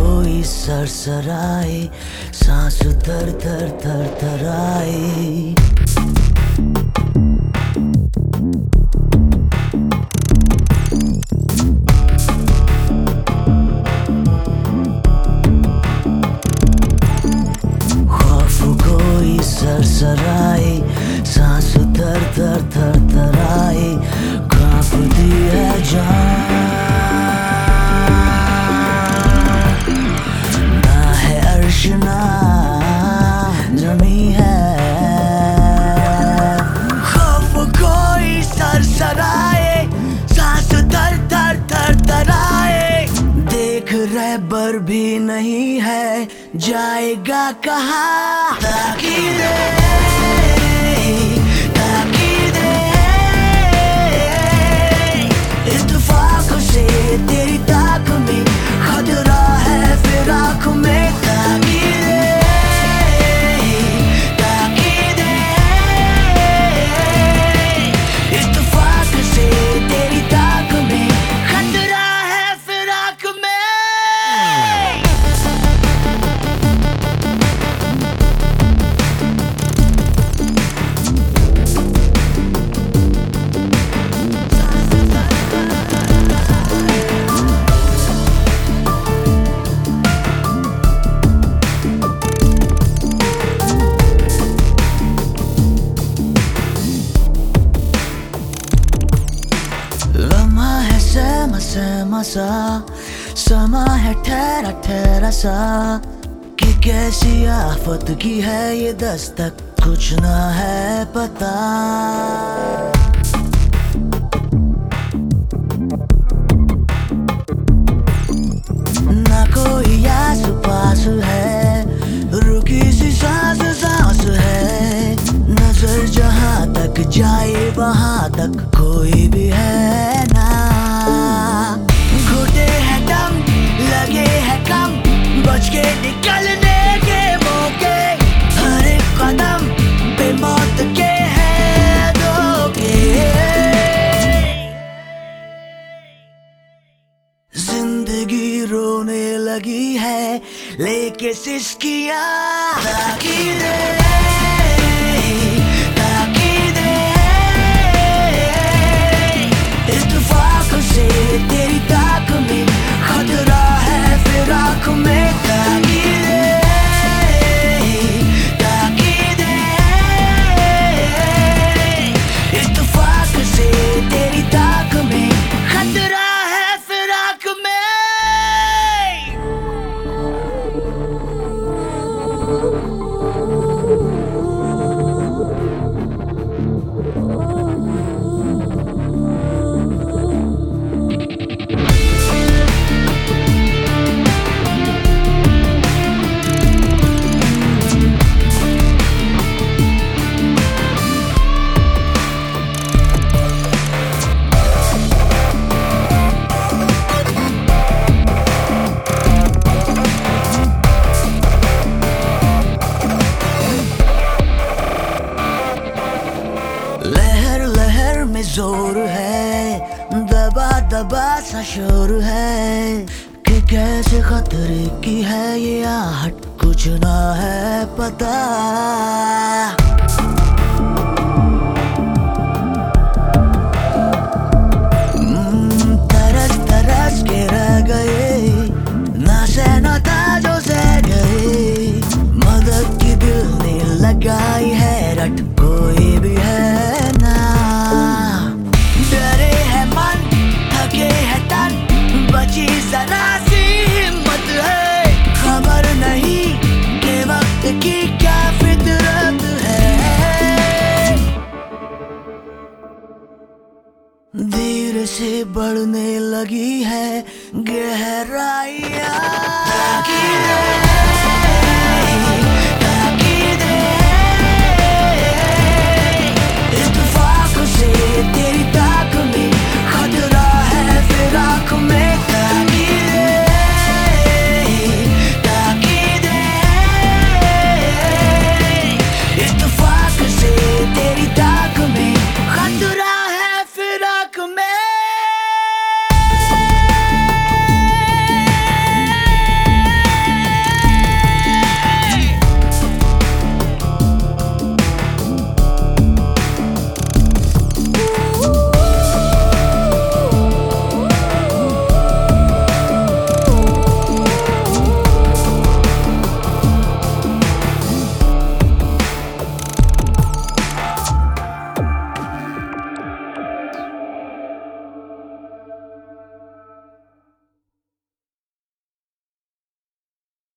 कोई सरसराए, सांस थर थर थर थराए। खौफ कोई सरसराए, सांस थर थर थर थराए। कांपती है जान, ना जमी है। खौफ कोई सरसराए, सांस थर थर थर थराए। देख रहबर भी नहीं है, जाएगा कहाँ? ताकीदे ताकीदे, इत्तेफाक से तेरी ताक में खतरा है फिराक में। सहमा सा समा है ठहरा ठहरा सा, कि कैसी आफत की है ये दस्तक, कुछ ना है पता। ना कोई आस पास है, रुकी सी सांस सांस है। नजर जहां तक जाए वहां तक कोई भी है ना। घुटे है दम, लगे है कम, बच के निकलने के मौके। हर एक कदम पे मौत के है धोखे। जिंदगी रोने लगी है, लेके सिसकियां। ताकीदे ताकीदे, इत्तेफाक से तेरी ताक में खतरा है फिराक में। ताकीदे ताकीदे, इत्तेफाक से तेरी ताक में खतरा है फिराक में। लहर लहर में जोर है, दबा दबा सा शोर है, कि कैसे खतरे की है ये आहट, कुछ ना है पता। तरस तरस के रह गए, ना सहना था जो सह गए। मदद की दिल ने लगाई है रट, कोई भी है ना। डरे है मन, थके है तन, बची जरा सी हिम्मत है। खबर नहीं कि वक्त की क्या फितरत है। धीरे से बढ़ने लगी है गहराइयाँ।